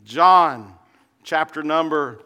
John, chapter number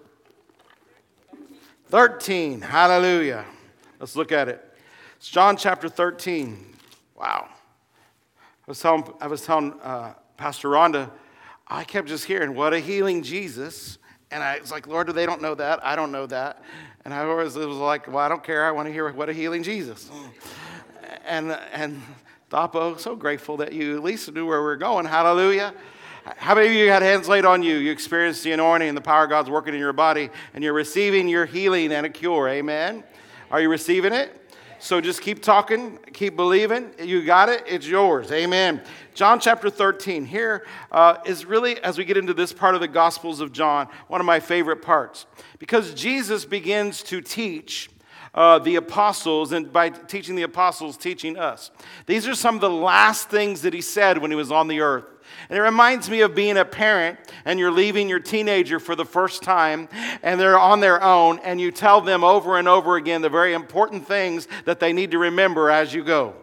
13. Hallelujah. Let's look at it. It's John chapter 13. Wow. I was telling Pastor Rhonda, I kept just hearing, what a healing Jesus. And I was like, Lord, they don't know that. I don't know that. And I always was like, well, I don't care. I want to hear what a healing Jesus. And Dapo, so grateful that you at least knew where we were going. Hallelujah. How many of you had hands laid on you? You experienced the anointing and the power of God's working in your body, and you're receiving your healing and a cure. Amen. Are you receiving it? So just keep talking, keep believing. You got it. It's yours. Amen. John chapter 13. Here is really, as we get into this part of the Gospels of John, one of my favorite parts. Because Jesus begins to teach the apostles, and by teaching the apostles, teaching us. These are some of the last things that he said when he was on the earth. And it reminds me of being a parent and you're leaving your teenager for the first time and they're on their own and you tell them over and over again the very important things that they need to remember as you go.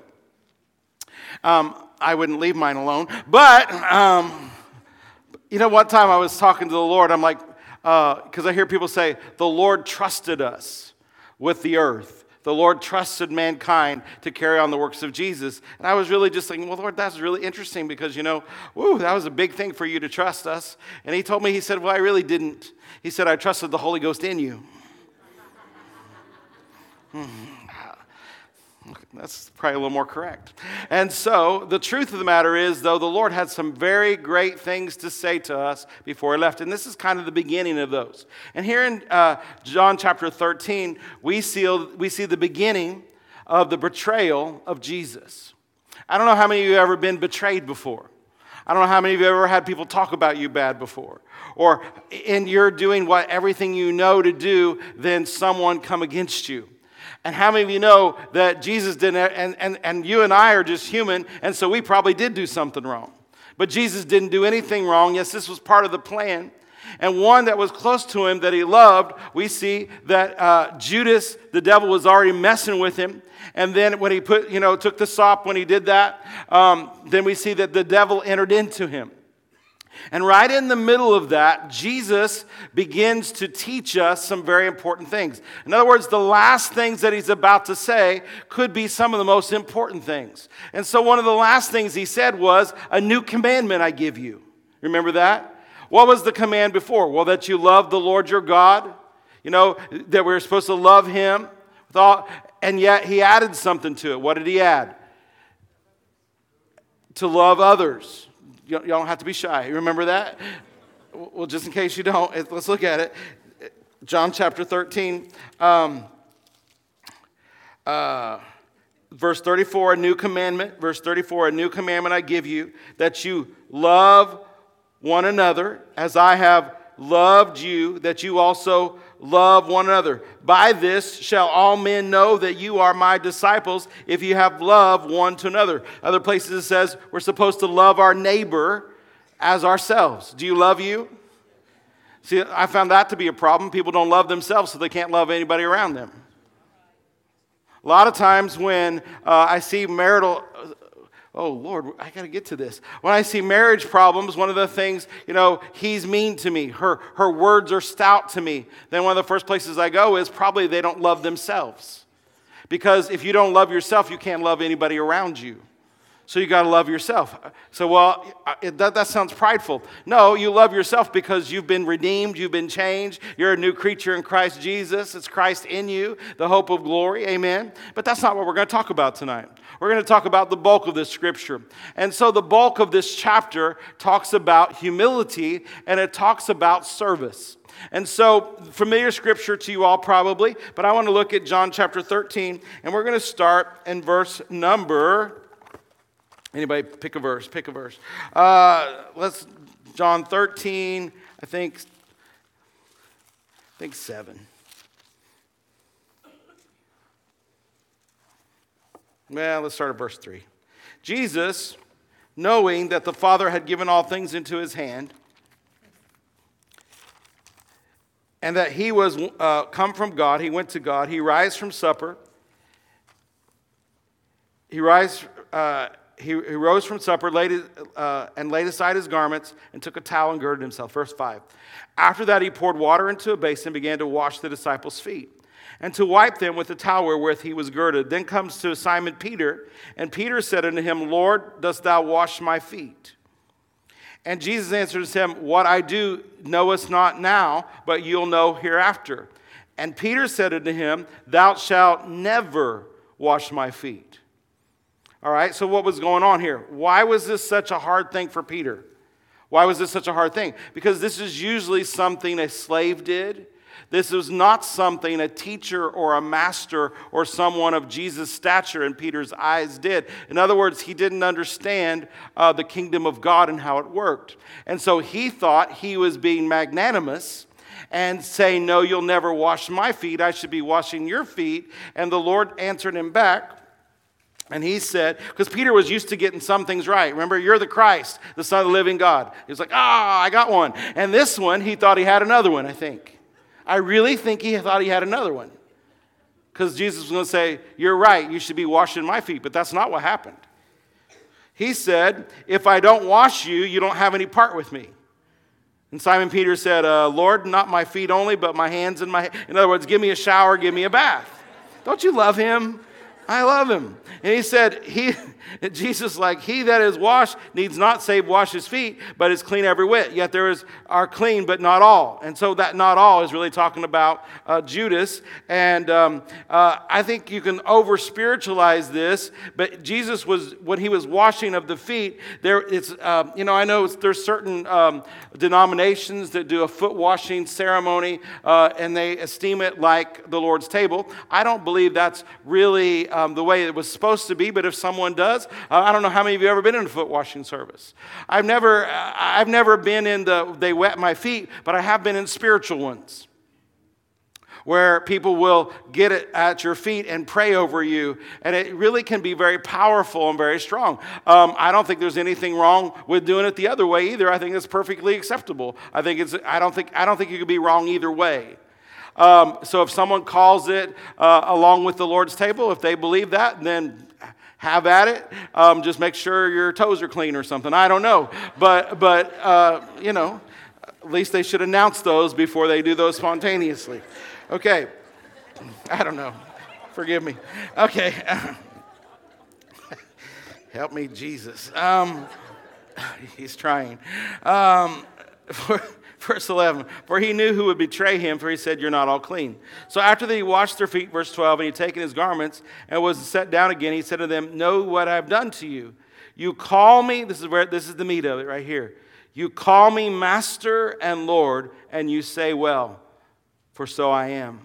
I wouldn't leave mine alone. But, one time I was talking to the Lord, I'm like, because I hear people say, the Lord trusted us with the earth. The Lord trusted mankind to carry on the works of Jesus. And I was really just thinking, well, Lord, that's really interesting because, that was a big thing for you to trust us. And he told me, he said, well, I really didn't. He said, I trusted the Holy Ghost in you. That's probably a little more correct. And so the truth of the matter is, though, the Lord had some very great things to say to us before he left. And this is kind of the beginning of those. And here in John chapter 13, we see the beginning of the betrayal of Jesus. I don't know how many of you have ever been betrayed before. I don't know how many of you have ever had people talk about you bad before. Or and you're doing everything you know to do, then someone come against you. And how many of you know that Jesus didn't, and you and I are just human, and so we probably did do something wrong. But Jesus didn't do anything wrong. Yes, this was part of the plan. And one that was close to him that he loved, we see that Judas, the devil, was already messing with him. And then when he took the sop, when he did that, then we see that the devil entered into him. And right in the middle of that, Jesus begins to teach us some very important things. In other words, the last things that he's about to say could be some of the most important things. And so one of the last things he said was, a new commandment I give you. Remember that? What was the command before? Well, that you love the Lord your God. That we're supposed to love him. And yet he added something to it. What did he add? To love others. You don't have to be shy. You remember that? Well, just in case you don't, let's look at it. John chapter 13, verse 34, a new commandment. Verse 34, a new commandment I give you, that you love one another as I have loved you, that you also love one another. By this shall all men know that you are my disciples, if you have love one to another. Other places it says we're supposed to love our neighbor as ourselves. Do you love you? See, I found that to be a problem. People don't love themselves, so they can't love anybody around them. A lot of times when I see oh, Lord, I got to get to this. When I see marriage problems, one of the things, he's mean to me. Her words are stout to me. Then one of the first places I go is probably they don't love themselves. Because if you don't love yourself, you can't love anybody around you. So you got to love yourself. So, that sounds prideful. No, you love yourself because you've been redeemed, you've been changed. You're a new creature in Christ Jesus. It's Christ in you, the hope of glory. Amen. But that's not what we're going to talk about tonight. We're going to talk about the bulk of this scripture. And so the bulk of this chapter talks about humility and it talks about service. And so, familiar scripture to you all probably, but I want to look at John chapter 13, and we're going to start in verse number... Anybody pick a verse? John 13, I think 7. Well, let's start at verse 3. Jesus, knowing that the Father had given all things into his hand, and that he was come from God, he went to God, he rise from supper. he rose from supper, and laid aside his garments, and took a towel and girded himself. Verse 5. After that, he poured water into a basin and began to wash the disciples' feet, and to wipe them with the towel wherewith he was girded. Then comes to Simon Peter, and Peter said unto him, Lord, dost thou wash my feet? And Jesus answered him, What I do knowest not now, but you'll know hereafter. And Peter said unto him, Thou shalt never wash my feet. All right, so what was going on here? Why was this such a hard thing for Peter? Why was this such a hard thing? Because this is usually something a slave did. This was not something a teacher or a master or someone of Jesus' stature in Peter's eyes did. In other words, he didn't understand the kingdom of God and how it worked. And so he thought he was being magnanimous and saying, no, you'll never wash my feet. I should be washing your feet. And the Lord answered him back. And he said, because Peter was used to getting some things right. Remember, you're the Christ, the Son of the living God. He was like, I got one. And this one, he thought he had another one, I think. I really think he thought he had another one. Because Jesus was going to say, you're right, you should be washing my feet. But that's not what happened. He said, if I don't wash you, you don't have any part with me. And Simon Peter said, Lord, not my feet only, but my hands and my head. In other words, give me a shower, give me a bath. Don't you love him? I love him. And he said, Jesus, like, he that is washed needs not save wash his feet, but is clean every whit. Yet are clean, but not all. And so that not all is really talking about Judas. And I think you can over-spiritualize this, but Jesus was, when he was washing of the feet, I know there's certain denominations that do a foot washing ceremony, and they esteem it like the Lord's table. I don't believe that's really the way it was supposed to be, but if someone does, I don't know how many of you have ever been in a foot washing service. I've never been in they wet my feet, but I have been in spiritual ones where people will get it at your feet and pray over you, and it really can be very powerful and very strong. I don't think there's anything wrong with doing it the other way either. I think it's perfectly acceptable. I don't think you could be wrong either way. So if someone calls it along with the Lord's table, if they believe that, then have at it. Just make sure your toes are clean or something. I don't know. But at least they should announce those before they do those spontaneously. Okay. I don't know. Forgive me. Okay. Help me, Jesus. He's trying. Verse 11, for he knew who would betray him, for he said, you're not all clean. So after that he washed their feet, verse 12, and he had taken his garments and was set down again. He said to them, know what I have done to you. You call me, this is the meat of it right here. You call me Master and Lord, and you say, well, for so I am.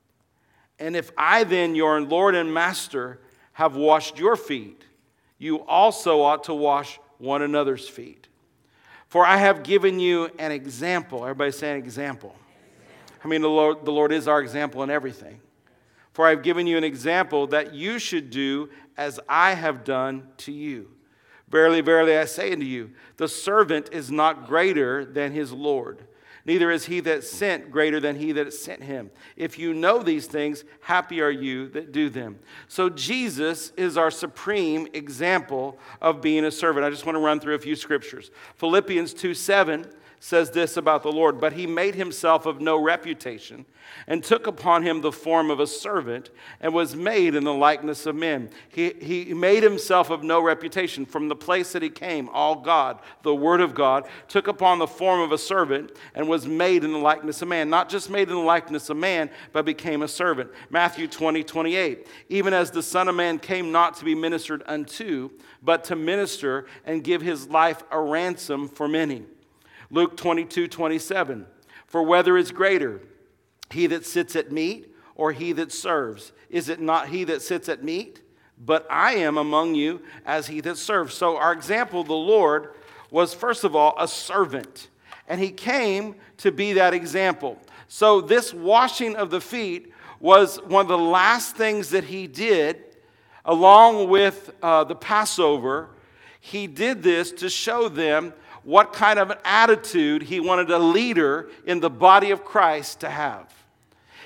And if I then, your Lord and Master, have washed your feet, you also ought to wash one another's feet. For I have given you an example. Everybody say an example. I mean, the Lord is our example in everything. For I have given you an example that you should do as I have done to you. Verily, verily, I say unto you, the servant is not greater than his Lord. Neither is he that sent greater than he that sent him. If you know these things, happy are you that do them. So Jesus is our supreme example of being a servant. I just want to run through a few scriptures. Philippians 2:7 says this about the Lord, but he made himself of no reputation and took upon him the form of a servant and was made in the likeness of men. He made himself of no reputation. From the place that he came, all God, the Word of God, took upon the form of a servant and was made in the likeness of man. Not just made in the likeness of man, but became a servant. Matthew 20:28, even as the Son of Man came not to be ministered unto, but to minister and give his life a ransom for many. Luke 22:27, for whether is greater, he that sits at meat or he that serves? Is it not he that sits at meat? But I am among you as he that serves. So our example, the Lord, was first of all a servant. And he came to be that example. So this washing of the feet was one of the last things that he did, along with the Passover. He did this to show them what kind of an attitude he wanted a leader in the body of Christ to have.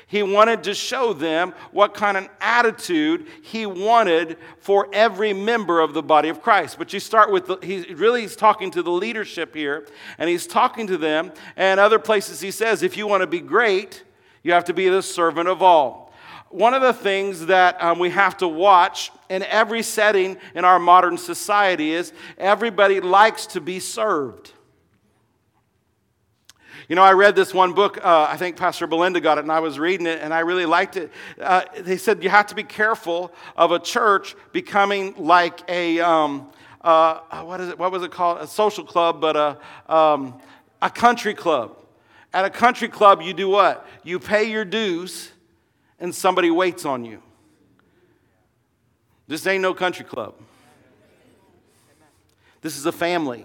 He wanted to show them what kind of attitude he wanted for every member of the body of Christ. But you start with, he's talking to the leadership here, and he's talking to them. And other places he says, if you want to be great, you have to be the servant of all. One of the things that we have to watch in every setting in our modern society is everybody likes to be served. You know, I read this one book, I think Pastor Belinda got it, and I was reading it, and I really liked it. They said you have to be careful of a church becoming like a, what was it called? A social club, but a country club. At a country club, you do what? You pay your dues, and somebody waits on you. This ain't no country club. This is a family.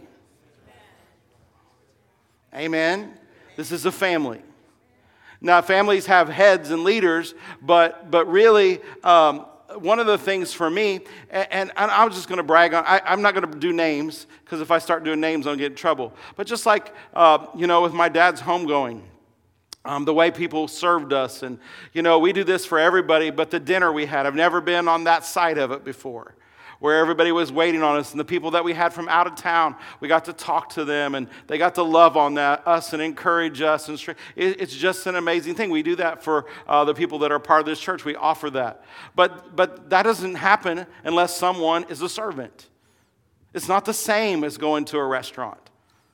Amen. This is a family. Now, families have heads and leaders, but really, one of the things for me, and I was just going to brag on, I'm not going to do names, because if I start doing names, I'll get in trouble. But just like, with my dad's homegoing, the way people served us, and, we do this for everybody, but the dinner we had, I've never been on that side of it before, where everybody was waiting on us, and the people that we had from out of town, we got to talk to them, and they got to love on us and encourage us. And it's just an amazing thing. We do that for the people that are part of this church. We offer that. But that doesn't happen unless someone is a servant. It's not the same as going to a restaurant.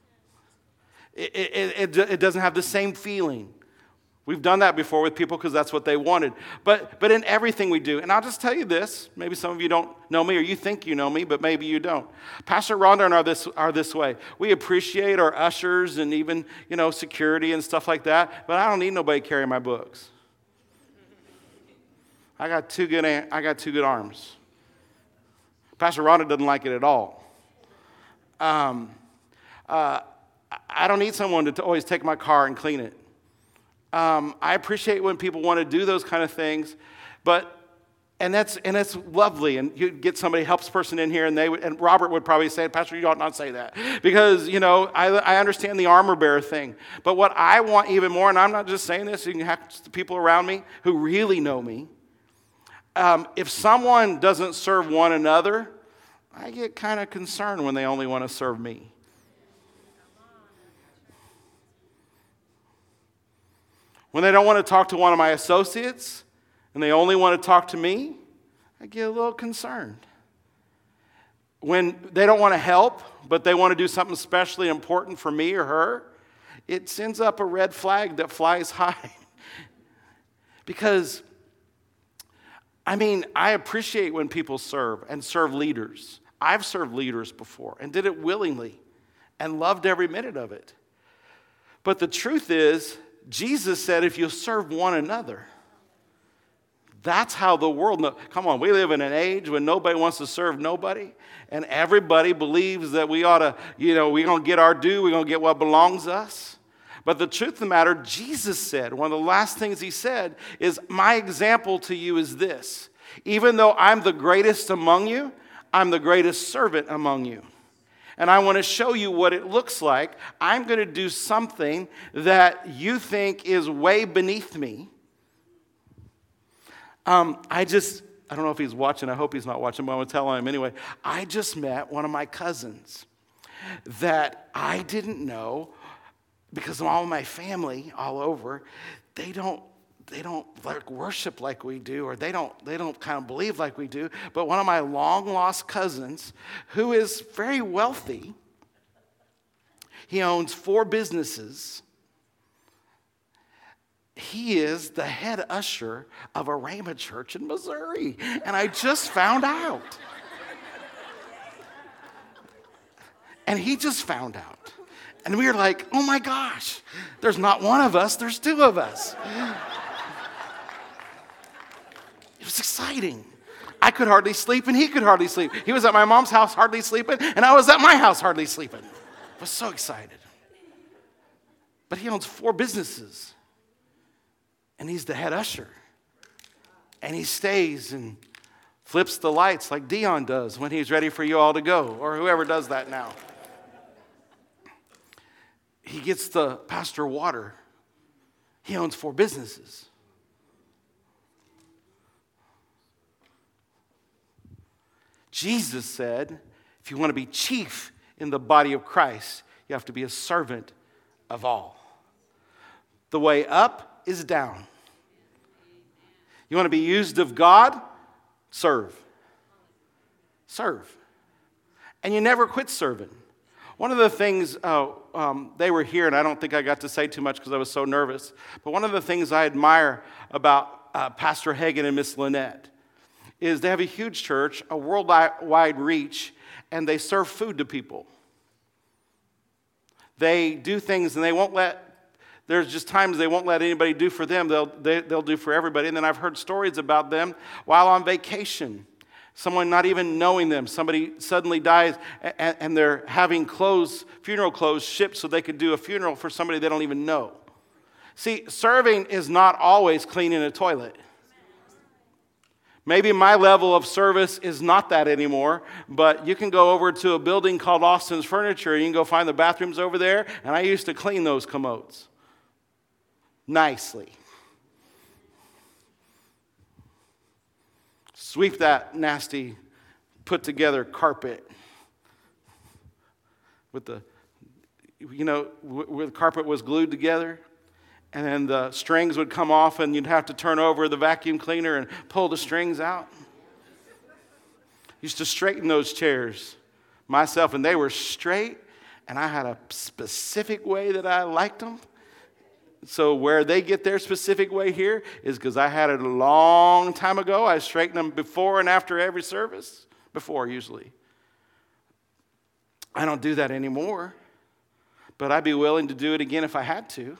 It doesn't have the same feeling. We've done that before with people because that's what they wanted. But in everything we do, and I'll just tell you this, maybe some of you don't know me, or you think you know me, but maybe you don't. Pastor Rhonda and I are this way. We appreciate our ushers and even, security and stuff like that, but I don't need nobody carrying my books. I got two good arms. Pastor Rhonda doesn't like it at all. I don't need someone to always take my car and clean it. I appreciate when people want to do those kind of things, and that's lovely. And you get somebody, helps person in here, and Robert would probably say, Pastor, you ought not say that, because I understand the armor bearer thing. But what I want even more, and I'm not just saying this, you can have the people around me who really know me. If someone doesn't serve one another, I get kind of concerned when they only want to serve me. When they don't want to talk to one of my associates and they only want to talk to me, I get a little concerned. When they don't want to help, but they want to do something especially important for me or her, it sends up a red flag that flies high. Because, I appreciate when people serve and serve leaders. I've served leaders before and did it willingly and loved every minute of it. But the truth is, Jesus said, if you serve one another, that's how the world knows. Come on, we live in an age when nobody wants to serve nobody, and everybody believes that we ought to, we're going to get our due, we're going to get what belongs to us. But the truth of the matter, Jesus said, one of the last things he said is, my example to you is this: even though I'm the greatest among you, I'm the greatest servant among you. And I want to show you what it looks like. I'm going to do something that you think is way beneath me. I don't know if he's watching. I hope he's not watching, but I'm going to tell him anyway. I just met one of my cousins that I didn't know, because of all my family all over, they don't like worship like we do, or they don't kind of believe like we do. But one of my long lost cousins, who is very wealthy, he owns 4 businesses. He is the head usher of a Rhema church in Missouri, and I just found out. And he just found out. And we were like, oh my gosh, there's not one of us, there's 2 of us. It was exciting. I could hardly sleep, and he could hardly sleep. He was at my mom's house hardly sleeping, and I was at my house hardly sleeping. I was so excited. But he owns 4 businesses, and he's the head usher. And he stays and flips the lights like Dion does when he's ready for you all to go, or whoever does that now. He gets the pastor water. He owns 4 businesses. Jesus said, if you want to be chief in the body of Christ, you have to be a servant of all. The way up is down. You want to be used of God? Serve. Serve. And you never quit serving. One of the things, they were here, and I don't think I got to say too much because I was so nervous, but one of the things I admire about Pastor Hagen and Miss Lynette is they have a huge church, a worldwide reach, and they serve food to people. They do things, and there's just times they won't let anybody do for them. They'll do for everybody. And then I've heard stories about them while on vacation. Someone not even knowing them. Somebody suddenly dies, and they're having funeral clothes shipped so they could do a funeral for somebody they don't even know. See, serving is not always cleaning a toilet. Maybe my level of service is not that anymore, but you can go over to a building called Austin's Furniture, and you can go find the bathrooms over there, and I used to clean those commodes nicely. Sweep that nasty put-together carpet where the carpet was glued together. And then the strings would come off, and you'd have to turn over the vacuum cleaner and pull the strings out. Used to straighten those chairs myself, and they were straight, and I had a specific way that I liked them. So where they get their specific way here is because I had it a long time ago. I straightened them before and after every service. Before, usually. I don't do that anymore, but I'd be willing to do it again if I had to.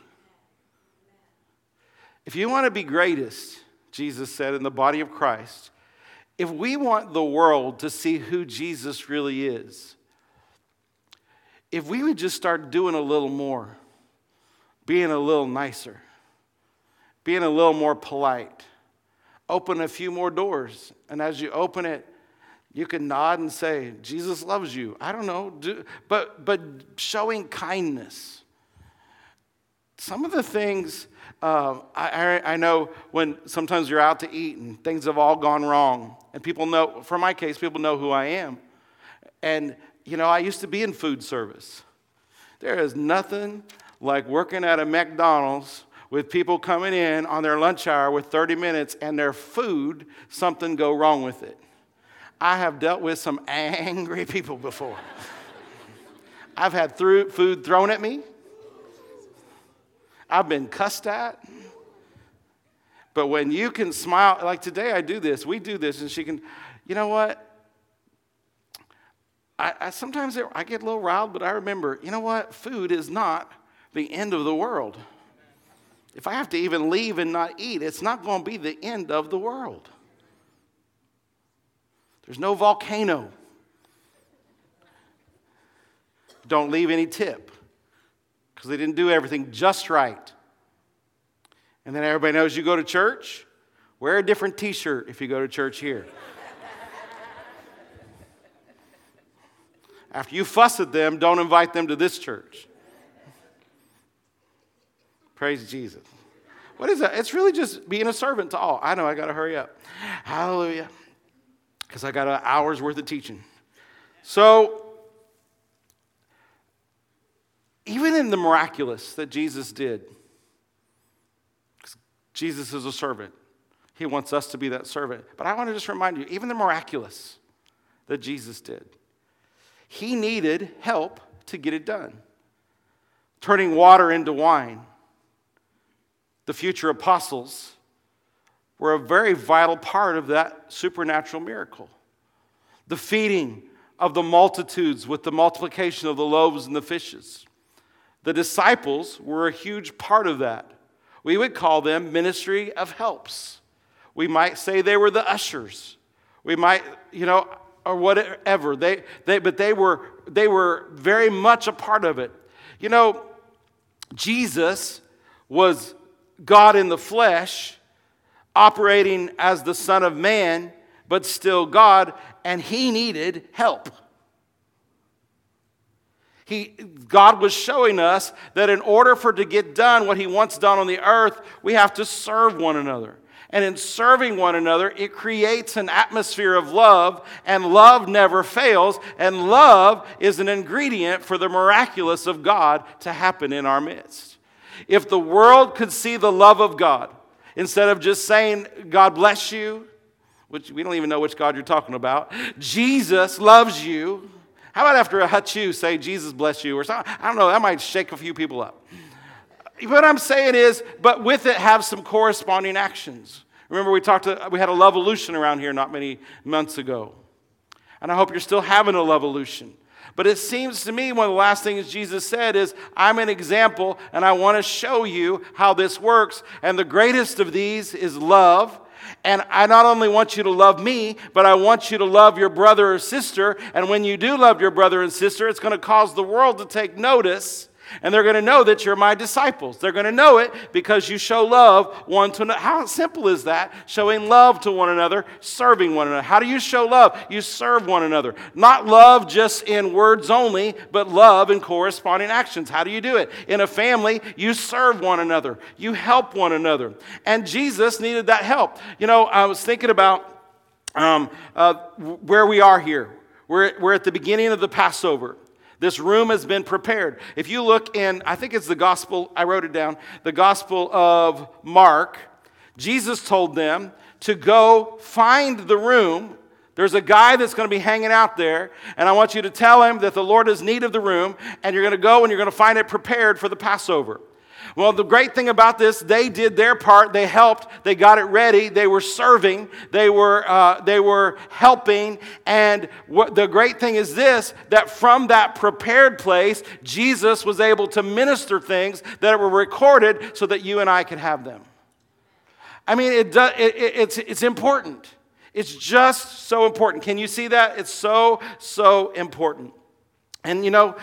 If you want to be greatest, Jesus said, in the body of Christ, if we want the world to see who Jesus really is, if we would just start doing a little more, being a little nicer, being a little more polite, open a few more doors, and as you open it, you can nod and say, Jesus loves you. I don't know, but showing kindness. Some of the things, I know when sometimes you're out to eat and things have all gone wrong. And people know, for my case, people know who I am. And, I used to be in food service. There is nothing like working at a McDonald's with people coming in on their lunch hour with 30 minutes and their food, something go wrong with it. I have dealt with some angry people before. I've had food thrown at me. I've been cussed at. But when you can smile, like today I do this, we do this, and she can, you know what? I sometimes I get a little riled, but I remember, you know what? Food is not the end of the world. If I have to even leave and not eat, it's not going to be the end of the world. There's no volcano. Don't leave any tip, because they didn't do everything just right. And then everybody knows you go to church, wear a different t-shirt if you go to church here. After you fuss at them, don't invite them to this church. Praise Jesus. What is that? It's really just being a servant to all. I know, I got to hurry up. Hallelujah. Because I got an hour's worth of teaching. So, even in the miraculous that Jesus did, Jesus is a servant. He wants us to be that servant. But I want to just remind you, even the miraculous that Jesus did, he needed help to get it done. Turning water into wine. The future apostles were a very vital part of that supernatural miracle. The feeding of the multitudes with the multiplication of the loaves and the fishes. The disciples were a huge part of that. We would call them ministry of helps. We might say they were the ushers. We might, or whatever. But they were very much a part of it. Jesus was God in the flesh, operating as the Son of Man, but still God, and he needed help. God was showing us that in order for to get done what he wants done on the earth, we have to serve one another. And in serving one another, it creates an atmosphere of love, and love never fails, and love is an ingredient for the miraculous of God to happen in our midst. If the world could see the love of God, instead of just saying, God bless you, which we don't even know which God you're talking about, Jesus loves you. How about after a hachoo, say, Jesus bless you, or something? I don't know, that might shake a few people up. What I'm saying is, but with it have some corresponding actions. Remember we had a Love-olution around here not many months ago. And I hope you're still having a Love-olution. But it seems to me one of the last things Jesus said is, I'm an example and I want to show you how this works. And the greatest of these is love. And I not only want you to love me, but I want you to love your brother or sister. And when you do love your brother and sister, it's going to cause the world to take notice. And they're going to know that you're my disciples. They're going to know it because you show love one to another. How simple is that? Showing love to one another, serving one another. How do you show love? You serve one another. Not love just in words only, but love in corresponding actions. How do you do it? In a family, you serve one another. You help one another. And Jesus needed that help. You know, I was thinking about where we are here. We're at the beginning of the Passover. This room has been prepared. If you look in, I think it's the gospel, I wrote it down, the gospel of Mark, Jesus told them to go find the room. There's a guy that's going to be hanging out there, and I want you to tell him that the Lord has need of the room, and you're going to go and you're going to find it prepared for the Passover. Well, the great thing about this, they did their part. They helped. They got it ready. They were serving. They were helping. And the great thing is this, that from that prepared place, Jesus was able to minister things that were recorded so that you and I could have them. I mean, it's important. It's just so important. Can you see that? It's so important. And you know,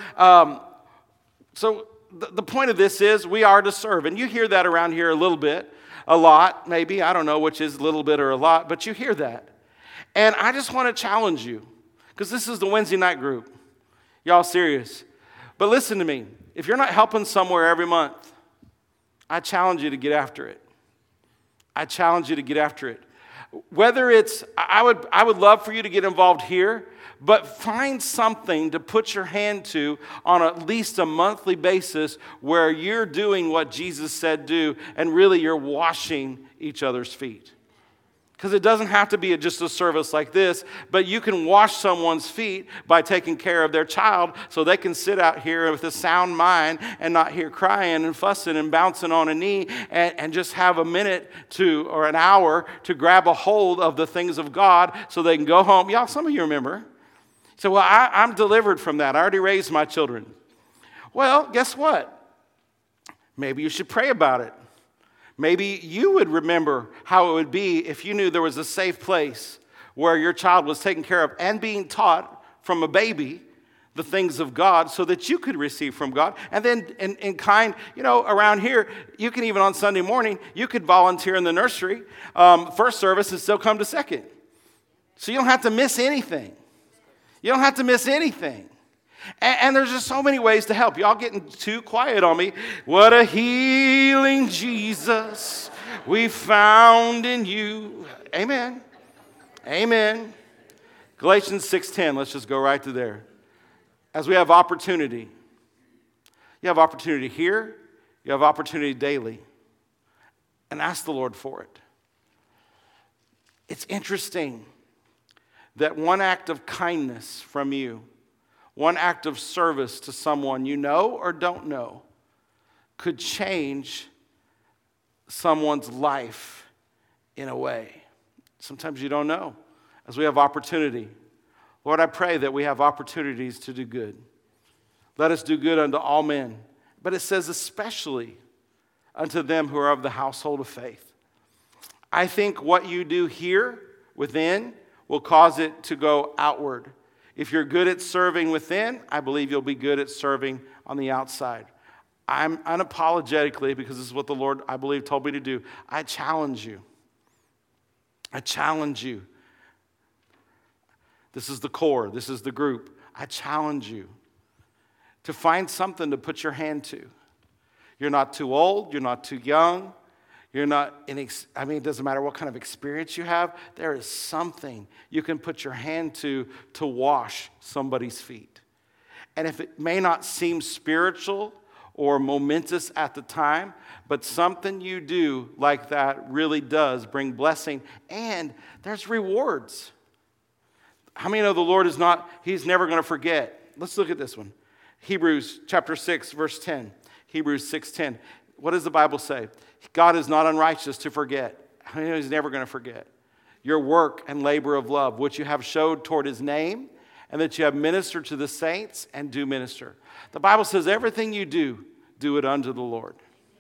the point of this is we are to serve. And you hear that around here a little bit, a lot, maybe. I don't know which is a little bit or a lot, but you hear that. And I just want to challenge you, because this is the Wednesday night group. Y'all serious. But listen to me. If you're not helping somewhere every month, I challenge you to get after it. I challenge you to get after it. Whether it's, I would love for you to get involved here, but find something to put your hand to on at least a monthly basis where you're doing what Jesus said do, and really you're washing each other's feet. Because it doesn't have to be just a service like this, but you can wash someone's feet by taking care of their child so they can sit out here with a sound mind and not hear crying and fussing and bouncing on a knee and just have a minute or an hour to grab a hold of the things of God so they can go home. Y'all, some of you remember. So, well, I'm delivered from that. I already raised my children. Well, guess what? Maybe you should pray about it. Maybe you would remember how it would be if you knew there was a safe place where your child was taken care of and being taught from a baby the things of God so that you could receive from God. And then in kind, you know, around here, you can even on Sunday morning, you could volunteer in the nursery, first service, and still come to second. So you don't have to miss anything. You don't have to miss anything. And there's just so many ways to help. Y'all getting too quiet on me. What a healing Jesus we found in you. Amen. Amen. Galatians 6:10. Let's just go right to there. As we have opportunity. You have opportunity here. You have opportunity daily. And ask the Lord for it. It's interesting that one act of kindness from you, one act of service to someone you know or don't know, could change someone's life in a way. Sometimes you don't know. As we have opportunity, Lord, I pray that we have opportunities to do good. Let us do good unto all men. But it says especially unto them who are of the household of faith. I think what you do here within will cause it to go outward. If you're good at serving within, I believe you'll be good at serving on the outside. I'm unapologetically, because this is what the Lord, I believe, told me to do, I challenge you. I challenge you. This is the core. This is the group. I challenge you to find something to put your hand to. You're not too old. You're not too young. You're not it doesn't matter what kind of experience you have. There is something you can put your hand to wash somebody's feet. And if it may not seem spiritual or momentous at the time, but something you do like that really does bring blessing, and there's rewards. How many know the Lord He's never going to forget? Let's look at this one. Hebrews chapter 6, verse 10. Hebrews 6:10. What does the Bible say? God is not unrighteous to forget. He's never going to forget your work and labor of love, which you have showed toward his name, and that you have ministered to the saints and do minister. The Bible says everything you do, do it unto the Lord.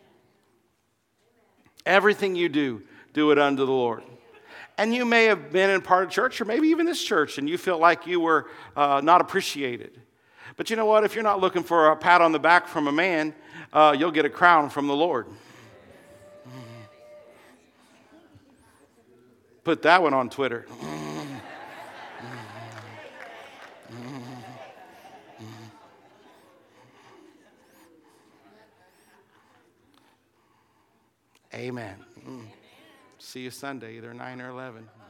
Everything you do it unto the Lord. And you may have been in part of church, or maybe even this church, and you feel like you were not appreciated. But you know what? If you're not looking for a pat on the back from a man, you'll get a crown from the Lord. Put that one on Twitter. Amen. See you Sunday, either 9 or 11.